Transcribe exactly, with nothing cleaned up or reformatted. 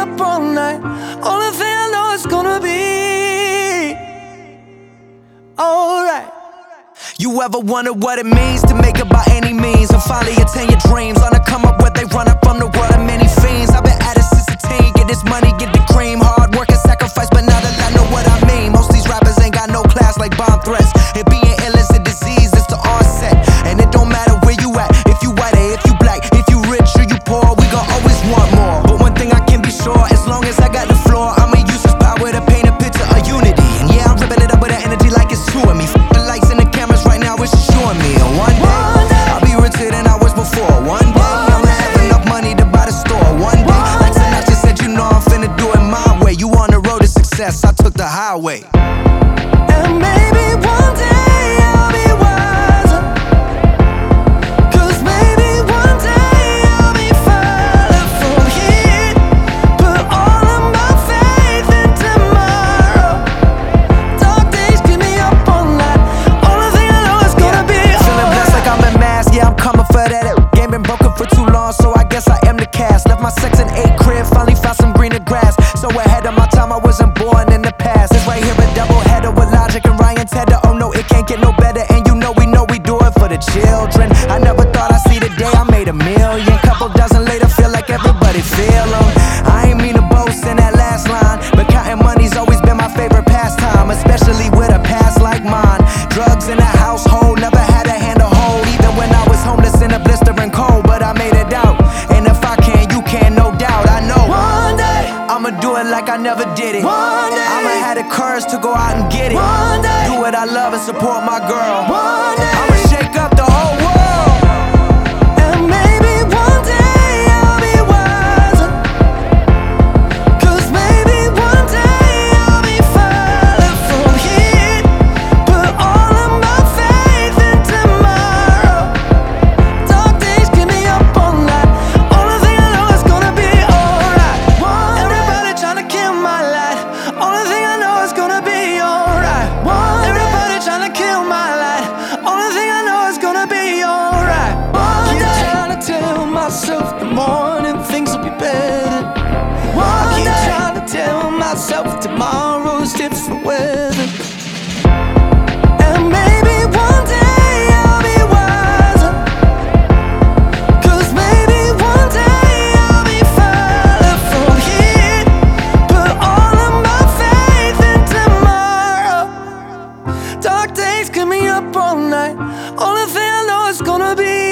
up all night. Only thing I know is gonna be alright. You ever wonder what it means to make it by any means and finally attain your dreams? On the come up where they run up from the world of many fiends. I've been at it since a teen, get this money, get the cream. Hard work and sacrifice, but now that I know what I mean. Most of these rappers ain't got no class like bomb threats. And being ill is a disease, it's the onset. And it don't matter where you at, if you white or if you black, if you rich or you poor, we gon' always want more. But one thing I can be sure, as long as I got the floor, I'ma use this power to paint a picture of unity. And yeah, I'm ripping it up with that energy like it's two of me. F the lights and the cameras right now, it's showing me. And one day, I'll be richer than I was before. One day, I'ma have enough money to buy the store. One day, like Sinatra said, you know I'm finna do it my way. You on the road to success, I took the highway. And maybe one day I'll be wiser, 'cause maybe one day I'll be further from here. Put all of my faith in tomorrow. Dark days keep me up all night. Only thing I know is gonna be alright. Feeling blessed like I'm in mass, yeah, I'm coming for that. Game been broken for too long, so I guess I am the cast. Left my section eight crib, finally found some greener grass. So ahead of my time, I wasn't born in the past. It's right here a double header with Logic and Ryan Tedder. Oh no, it can't get no better, and you know we know we do it for the children. I never thought I'd see the day I made a million. Couple dozen later, feel like everybody feel 'em. I ain't mean to boast in that last line, but counting money's always been my favorite pastime, especially with a past like mine. Drugs in the household, never had a hand to hold, even when I was homeless in a blistering cold, but I made it out. And if I can, you can, no doubt. I know one day I'ma do it like I never did it. One day I'ma have the courage to go out and get it. One day do what I love and support my girl. One day I'ma shake up the whole world. And maybe one day I'll be wiser, 'cause maybe one day I'll be further from here. Put all of my faith in tomorrow. Dark days keep me up all night. Only thing I know is gonna be alright. Everybody tryna kill my light. Only thing I know is gonna be alright. Everybody tryna kill my light. Only thing I know is gonna be alright. I keep trying to tell myself the morning things will be better. I keep trying to tell myself tomorrow's different weather. And maybe one day I'll be wiser, 'cause maybe one day I'll be further from here. Put all of my faith in tomorrow. Dark days keep me up all night. Only thing I know is gonna be